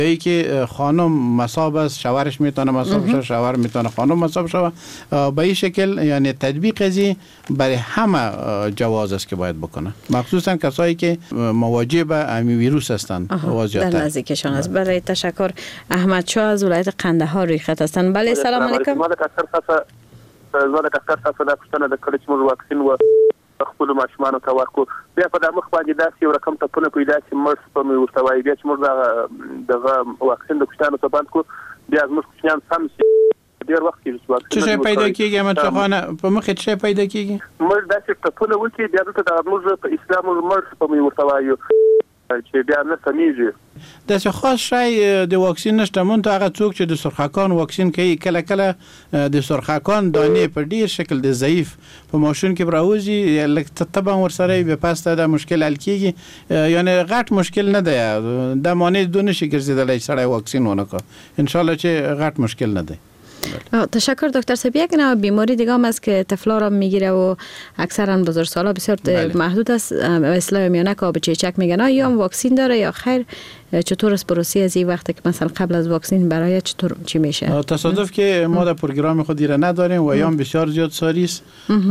ای که خانم مصاب است شوهرش میتونه مصاب شه، شوهر میتونه خانم مصاب شه. به این شکل یعنی تطبیق ازی برای همه جواز است که باید بکنه، مخصوصا کسایی که مواجه به همین ویروس هستند. در نزدیکشان است. برای تشکر. احمد شاه از ولایت قندهار روی خط هستند. بله سلام علیکم. زه د ډاکټر صاحب څخه دا پوښتنه د کله چې موږ واکسین خپلو ماشومانو ته ورکړو، بیا په دا مخ باندې داسې یو رقم ټپونه پیدا چې مرس په مې ورته وایي، بیا چې موږ دغه واکسین د کوچنیانو ته بند کړو، بیا زموږ کوچنیان سم شي ډېر وخت کېږي چې واکسین څه شی پیدا کېږي. احمد شاه خان په مخ څه شی پیدا کېږي؟ موږ داسې ټپونه وکړي، بیا دلته د موږ په اسلام مرس په مې ورته وایو چې بیا نه سمیږي. داسې خاص شی د واکسین نشته. مونږ ته هغه څوک چې د سرخکان واکسین کوي، کله کله د سرخکان دانې په ډیر شکل د ضعیف په ماشون کې براوځي، لکه طبعا ورسره به پس ته د مشکل حل کیږي، یعنی غټ مشکل نه دی. د معنی دونه شي ګرځیدلی سړی واکسین ونه کو، ان شاء الله چې غټ مشکل نه دی. تشکر دکتر صاحب. یک نوع بیماری دیگه هم است که طفلا را میگیره و اکثرا بزرگسالا بسیار محدود است، اصطلاح میانه که آب چیچک میگن. یا هم واکسین داره یا خیر؟ چطور است پروسه از این وقت که مثلا قبل از واکسین برای چطور چی میشه؟ تصادف که ما در پروگرام خود را نداریم و ایام بسیار زیاد ساری است،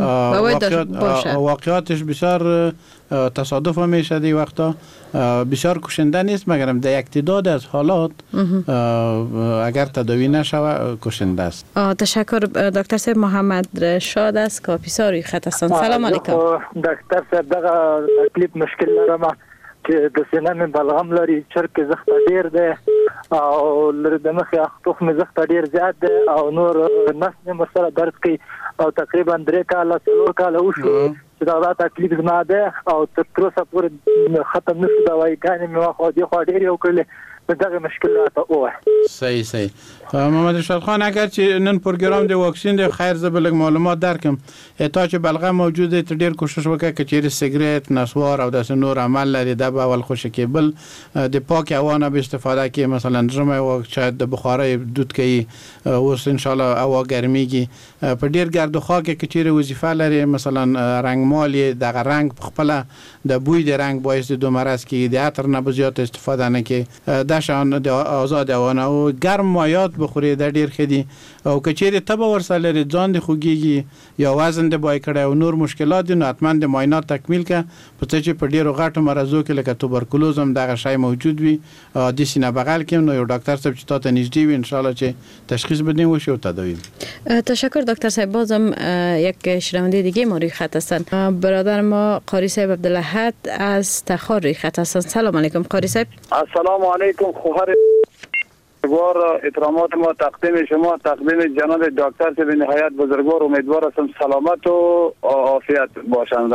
واقعاتش بسیار تصادف میشه دی وقتا، بسیار کشنده نیست، مگر در یک تعداد از حالات اگر تداوی نشود کشنده است. تشکر دکتر صاحب. محمد رشاد است کاپیسا روی خط هستند. سلام علیکم. دکتر صاحب دغه تکلیف مشکل لرم چې د سینې مې بلغم لري، چرک زخت ډیر دی او لري د مخ اخطوخ مې زخت ډیر زیات دی او نور نس مې مسره درد کوي او تقریبا 3 کاله 4 کاله وشو چې دا تکلیف زما ده او تر اوسه پورې ختم نشو. دوايګانې مې واخو دي خو ډیر یو کړل دغه مشکلات او صحیح. محمد رشاد خان اگر چې نن پروګرام د واکسین د خیر زبلګ معلومات درکم، اته چې بلغم موجوده ته ډیر کوشش وکړه چې چیرې سیګریټ نسوار او د نور عمل لري د اول خوشی کې بل د پاک هوا به استفاده کې، مثلا درمه او شاید د بخاري دود کوي اوس ان شاء الله هوا ګرميږي په ډیر ګرد خو کې چیرې وظیفه لري، مثلا رنگ مالی دغه رنگ خپل د بوی د رنگ باعث د مرض کې د عطر نه زیات استفاده نه کې دشان د آزاد هوا او ګرم مایات بخوري د ډیر خدي او کچېره تبه ورسره لري ځان د خوږیږي یا وزن د بای کړه او نور مشکلات نه حتمن د معاینات تکمیل ک په چې په ډیرو غټو مرزو کې لکه توبرکلوز هم دغه شی موجود وي د سینه بغل کې نو یو ډاکټر صاحب چې تاسو نږدې وي ان شاء الله چې تشخیص بدین و شو تداوی. تشکر دکتر صاحب. بازم یک شنونده دیگه ما روی خط هستن، برادر ما قاری صاحب عبدالحد از تخار روی خط هستن. سلام علیکم قاری صاحب. السلام علیکم خواهر بزرگوار، احترامات ما تقدیم شما، تقدیم جناب دکتر صاحب نهایت بزرگوار. امیدوار هستم سلامت و عافیت باشند.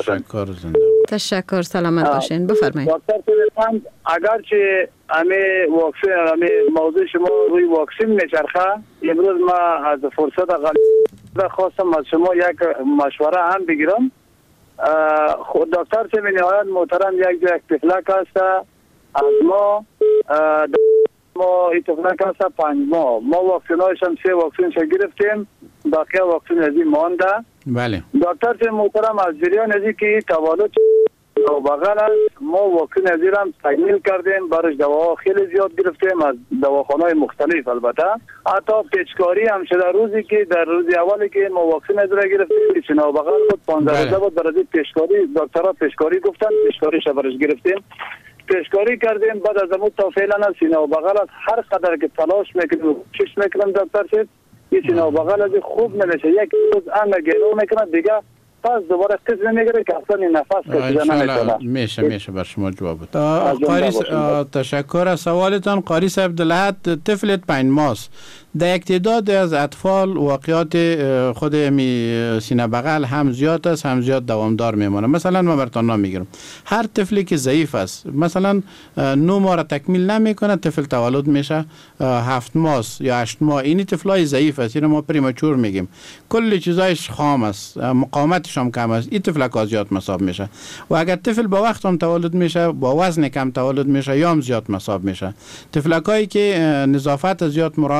تشکر سلامت باشین. بفرمایید دکتر صاحب. اگر چه همه واکسن همه موضوع شما روی واکسن میچرخه، امروز ما از فرصت غلیظ خواستم از شما یک مشوره هم بگیرم. خود دکتر صاحب نهایت محترم یک تفلک است از ما این تفلک است 5 ماه ما واکسنایش هم 3 واکسنش گرفتیم، بقیه واکسن از این مانده. بله دکتر صاحب محترم از جریان از که تولد و بغل است ما واکسن از این هم تکمیل کردیم، برش دواها خیلی زیاد گرفتیم از دواخانه‌های مختلف. البته حتی پیچکاری هم شده روزی که در روز اولی که ما واکسن از را گرفتیم سینه و بغل بود 15 روزه بود برای پیچکاری دکترها پیچکاری گفتن، پیچکاریش برش گرفتیم، پیشکاری کردیم. بعد از اون تا فعلا سینه و بغل از هر قدر که تلاش میکنیم چش میکنم دکتر صاحب این سینه و بغل از خوب نمیشه، یک روز انگا گلو میکنه دیگه پس دوباره قسم میگیره که اصلا نفس کشیدن نمیتونه. میشه بر شما جواب بده. قاری تشکر از سوالتان. قاری صاحب عبدالحد طفلت 5 ماه در یک تعداد از اطفال واقعات خود سینه بغل هم زیاد است هم زیاد دوامدار میمونه. مثلا ما براتون نام میگیرم هر طفلی که ضعیف است مثلا 9 ماه را تکمیل نمیکنه طفل تولد میشه 7 ماه یا 8 ماه این طفلای ضعیف است، اینو ما پریمچور میگیم، کل چیزایش خام است، مقاومتش هم کم است، این طفل زیاد مصاب میشه. و اگر طفل با وقت هم تولد میشه با وزن کم تولد میشه یا هم زیاد مصاب میشه. طفلکایی که نظافت زیاد مراعات نمی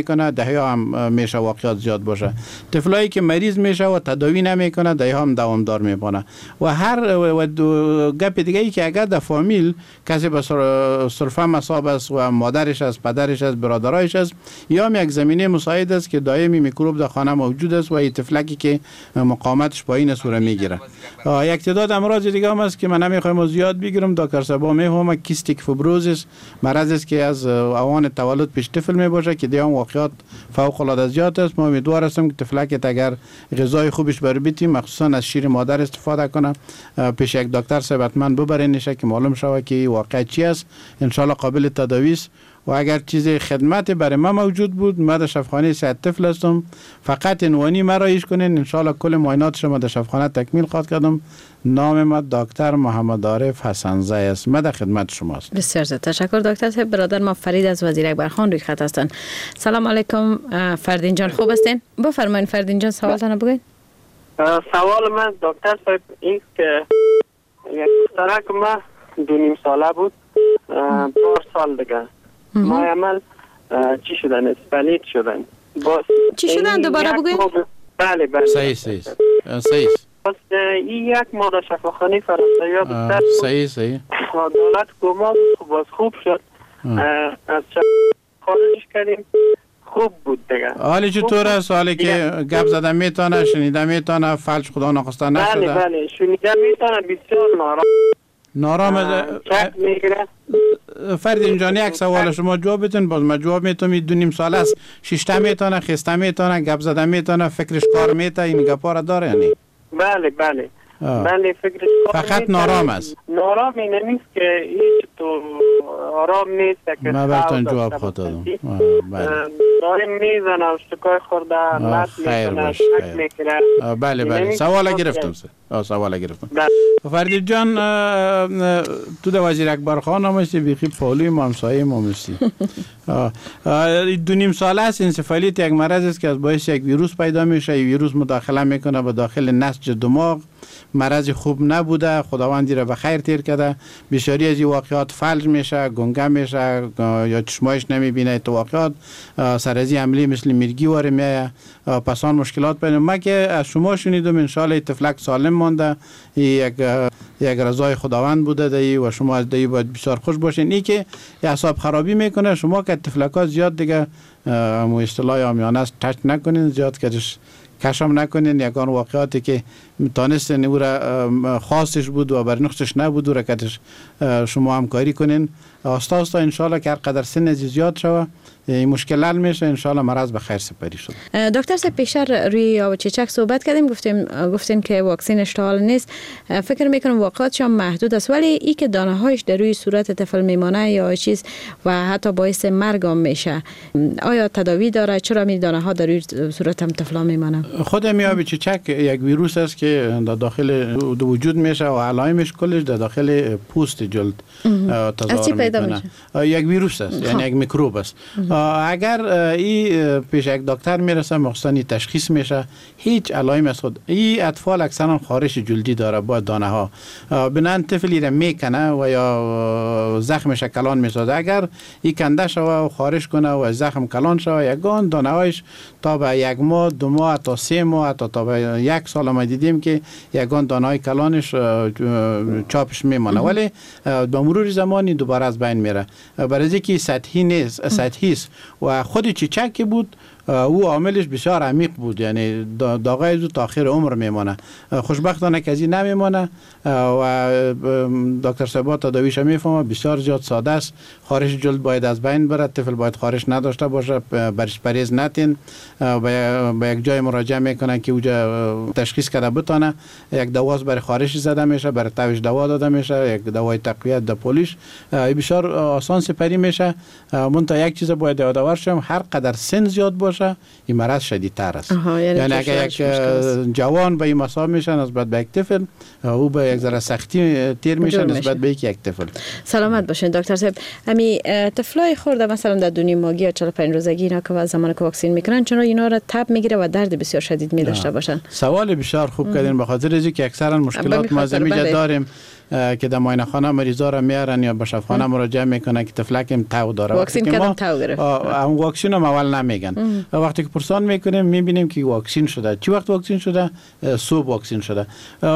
میکنه ده هم میشه واقعیت زیاد باشه. طفلایی که مریض میشه و تداوی نمیکنه ده هم دوامدار میمونه. و هر گپ دیگه ای که اگر در فامیل کسی به صرفا مصاب است و مادرش است، پدرش است، برادرایش است، یا هم یک زمینه مساعد است که دائمی میکروب در خانه موجود است و این طفلکی که مقاومتش پایین صورت میگیره. یک تعداد امراض دیگه هم است که من نمیخوایم زیاد بگیرم. دکتر صاحب میفهمه کیستیک فیبروزیس مرض است که از اوان تولد پیش طفل می باشه که دیگه واقعیت فوق العاده زیاد است. ما امیدوار هستم که طفلک اگر غذای خوبش بر بیتیم مخصوصا از شیر مادر استفاده کنه پیش یک دکتر صاحب حتما ببرینش که معلوم شوه که واقعا چی است. ان شاء الله قابل تداوی است. و اگر چیز خدمت برای ما موجود بود، ما در شفاخانه صحت طفل هستم، فقط عنوانی ما رایج کنین ان شاء الله کل معاینات شما در شفاخانه تکمیل خواهد کردم. نام ما دکتر محمد عارف حسن‌زی است. ما در خدمت شماست. بسیار زیاد تشکر دکتر صاحب. برادر ما فرید از وزیر اکبرخان روی خط هستند. سلام علیکم فردین جان، خوب هستین؟ بفرمایید فردین جان سوالتون بگید. سوال من دکتر صاحب این که یک دخترک ما 2.5 ساله بود، 4 سال دیگه ما عمل چی شدن؟ اسپلیت شدن. چی شدن دوباره بگوین؟ بله بله صحیح بس این یک ماه در شفاخانه فرانسوی دکتر صحیح دولت کما باز خوب شد. از خارجش کردیم خوب بود دیگه. حالی چطور است؟ حالی که گپ زدن میتونه، شنیده میتونه، فلج خدا نخواسته نشده؟ بله شنیده میتونه، بسیار نارام میگیره. فردین جان یک سوال شما جواب بدین، باز من جواب میتونم. 2.5 سال است، شیشته میتونه، خسته میتونه، گپ زدن میتونه، فکرش کار میتونه، این گپا را داره یعنی؟ بله فکرش فقط نارام است. نارام این نیست که هیچ تو آرام نیست که من براتون جواب خود دادم. داریم میزنه و شکای خورده خیر باش. بله سوال گرفتم. فردین جان تو در وزیر اکبرخان هم هستی، بیخی پالوی مامسایی ما هستی. 2.5 ساله است. انسفالیت یک مرض است که از باعث یک ویروس پیدا میشه. این ویروس مداخله میکنه به داخل نسج دماغ. مرض خوب نبوده، خداوندی را به خیر تیر کرده. بسیاری از این واقعات فلج میشه، گنگه میشه یا چشمایش نمیبینه. تو واقعات سرازی عملی مثل میرگی واره میایه، پس آن مشکلات پیدا. ما که از شما شنیدم ان شاء الله طفلک سالم مانده، یک رضای خداوند بوده دی و شما از دی باید بسیار خوش باشین. این که اعصاب خرابی میکنه شما که طفلکات زیاد دیگه مو اصطلاح عامیانه است تچ نکنین، زیاد کشم نکنین. یکان واقعاتی که تانستین او را خاصش بود و برنخشش نبود و رکتش شما همکاری کنین. آستا انشالله که هر قدر سن زیاد شوه این مشکل حل میشه، انشالله مرض به خیر سپری شد. دکتر صاحب پیشتر روی آب چیچک صحبت کردیم، گفتیم که واکسن اشتعال نیست. فکر میکنم واقعاتش هم محدود است، ولی ای که دانه هایش در روی صورت طفل میمانه یا چیز و حتی باعث مرگ هم میشه، آیا تداوی داره؟ چرا می دانه ها در روی صورت هم طفل میمانه؟ خود آب چیچک یک ویروس است که در داخل وجود میشه و علائمش کلش در داخل پوست جلد تظاهر میکنه. یک ویروس است، یعنی یک میکروب است. اگر این پیش یک دکتر میرسه مخصوصا تشخیص میشه، هیچ علائم از خود. این اطفال اکثرا خارش جلدی داره با دانه ها، بنان طفلی را میکنه و یا زخمش کلان میسازه. اگر این کنده شوه و خارش کنه و زخم کلان شوه، یگان دانه هایش تا به 1 ماه 2 ماه تا 3 ماه تا به 1 سال ما دیدیم که یگان دانه های کلانش چاپش میمانه، ولی با مرور زمانی دوباره از بین میره. برای اینکه سطحی نیست، سطحی است و خود چیچک بود او عاملش بسیار عمیق بود، یعنی داغای زود تا آخر عمر میمانه. خوشبختانه که ازی نمیمانه و دکتر صاحب تداویش میفهمه بسیار زیاد ساده است. خارش جلد باید از بین بره، طفل باید خارش نداشته باشه، برش پریز نتین، به یک جای مراجعه میکنن که اونجا تشخیص کرده بتونه. یک دواز برای خارش زده میشه، برای تاویش دوا داده میشه، یک دوای تقویت د پولیش بسیار آسان سپری میشه. من تا یک چیز باید یادآور شم، هر قدر سن زیاد باشه باشه این مرض شدیدتر است. یعنی اگر یک جوان به این مصاب میشه نسبت به یک طفل، او به یک ذره سختی تیر میشه نسبت به یک طفل. سلامت باشین دکتر صاحب. امی طفلای خورده مثلا در 2 ماهگی یا 45 روزگی اینا که زمانی که واکسین میکنن چون اینا را تب میگیره و درد بسیار شدید می داشته باشن؟ سوال بسیار خوب کردین، به خاطر اینکه که اکثرا مشکلات ما زمینجا داریم که در معاینه خانه مریضا را میارن یا به شفاخانه مراجعه میکنن که طفلکم تاو داره. واکسین کردن تاو گرفت. اون واکسین هم اول نمیگن. وقتی که پرسان میکنیم میبینیم که واکسین شده. چی وقت واکسین شده؟ صبح واکسین شده.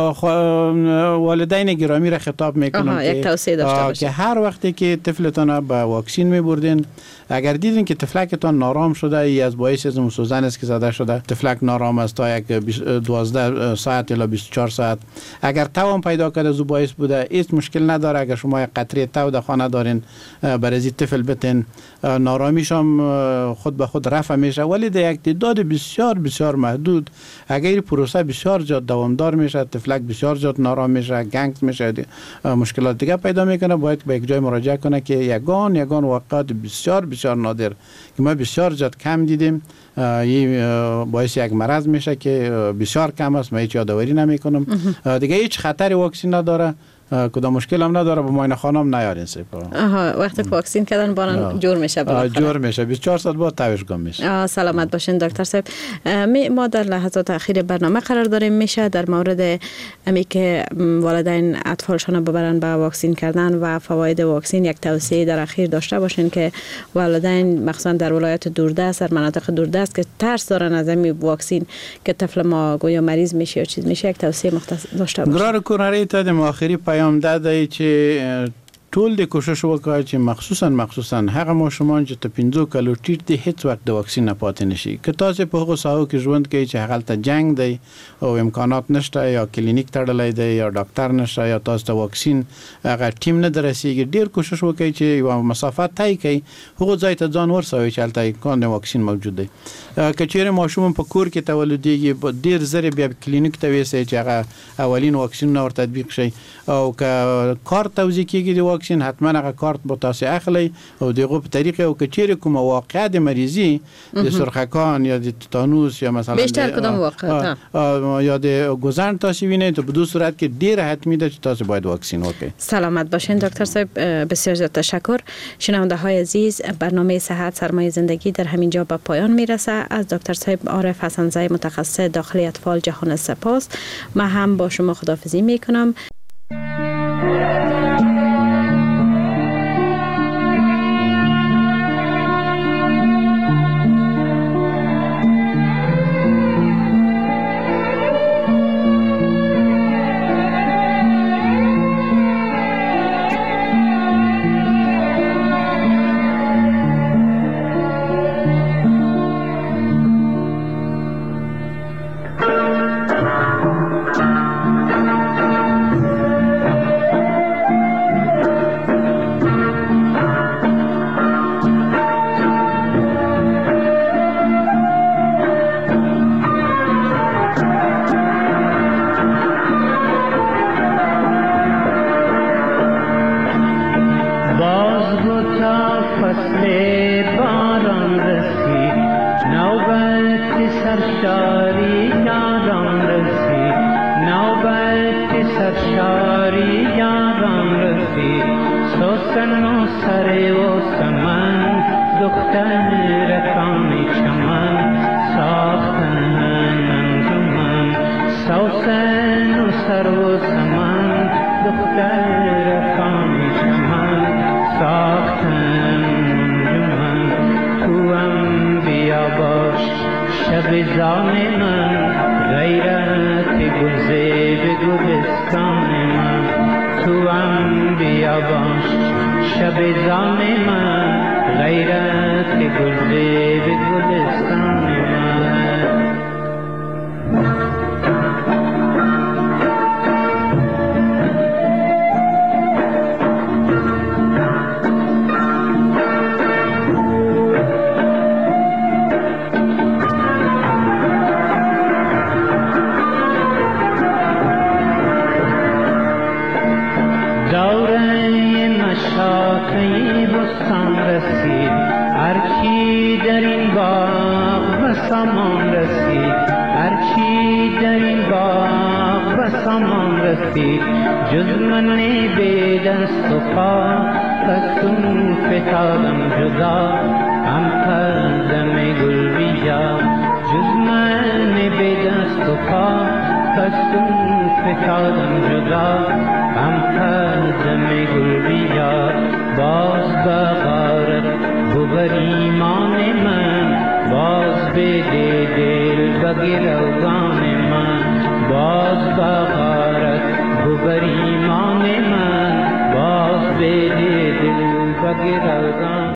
والدین گرامی را خطاب میکنم یک توصیه داشته باشید که هر وقتی که طفلتون به واکسین میبردین، اگر دیدین که طفلکتان نارام شده، ای از باعث سوزن است که زده شده، طفلک نارام است تا یک 12 ساعت الی 24 ساعت، اگر تاو پیدا کرده زو باعث بوده، هیچ مشکل نداره. اگر شما یک قطره تاو در خانه دارین برای طفل بتین، نارامیش هم خود به خود رفع میشه، ولی در یک تعداد بسیار بسیار محدود اگر این پروسه بسیار زیاد دوامدار میشه، طفلک بسیار زیاد نارام میشه، گنگ میشه، مشکلات دیگه پیدا میکنه، باید به یک جای مراجعه کنه که یگان واقعات بسیار بسیار نادر که ما بسیار زیاد کم دیدیم، این باعث یک مرض میشه که بسیار کم است. من هیچ یادآوری نمیکنم دیگه. هیچ خطری واکسین نداره، کدام مشکل هم نداره، به معاینه خانه هم نیارین وقتی واکسین کردن بانن جور میشه، جور میشه 24 ساعت بعد تاوش گم میشه. سلامت باشین دکتر صاحب. ما در لحظات اخیر برنامه قرار داریم، میشه در مورد امی که والدین اطفالشون ببرن به واکسین کردن و فواید واکسین یک توصیه در اخیر داشته باشین که والدین مخصوصا در ولایت دوردست، در مناطق دوردست که ترس دارن از این واکسین که طفل ما گویا مریض میشه یا چیز میشه، یک توصیه مختصر داشته باشین. قرار کناری تا د آخری پیام داده چې ټول د کوشش وکړي چې مخصوصا هغه ماشومان چې ته 15 کالو ټیټ دي هیڅ وخت د واکسین نه پاتې نشي. که تاسو په هغه ساحو کې ژوند کوي چې هغه ته جنگ دی او امکانات نشته یا کلینیک تړلای دی یا ډاکټر نشته یا تاسو ته واکسین هغه ټیم نه درسیږي، ډیر کوشش وکړي چې یو مسافت طی کړي، هغه ځای ته ځان ورسوي چې هلته امکان د واکسین موجود دی. که چیرې ماشوم په کور کې تولدېږي، ډیر زره بیا کلینیک ته ویسي چې هغه اولین واکسین ور تطبیق شي، او که کارت توزیع کیږي د واکسین حتما هغه کارت به تاسو اخلي او دغه په طریقې او که چیرې کوم واقعه د مریضي د سرخکان یا د تتانوس یا مثلا بیشتر کدام واقعه یا د گزارن تاسو وینئ، ته په دو صورت کې ډیر حتمی ده چې تاسو باید واکسین وکړئ. سلامت باشین دکتر صاحب، بسیار زیاد تشکر. شنونده های عزیز، برنامه صحت سرمایه زندگی در همین جا به پایان میرسه. از دکتر صاحب عارف حسن‌زی متخصص داخلی اطفال جهان سپاس. من هم با شما خداحافظی میکنم. بستان رسید هر کی در این باغ سامان رسید، هرچی در این باغ به سامان رسید، جز من بی دست و پا پسون فتادم جدا، هم پرزم گل بیجا، جز من بی دست و پا پسون فتادم جدا، هم پرزم گل بیجا. باز بغارت ببر ایمان من، باز بده دل بگروگان من، باز بغارت ببر ایمان من، باز بده دل بگروگان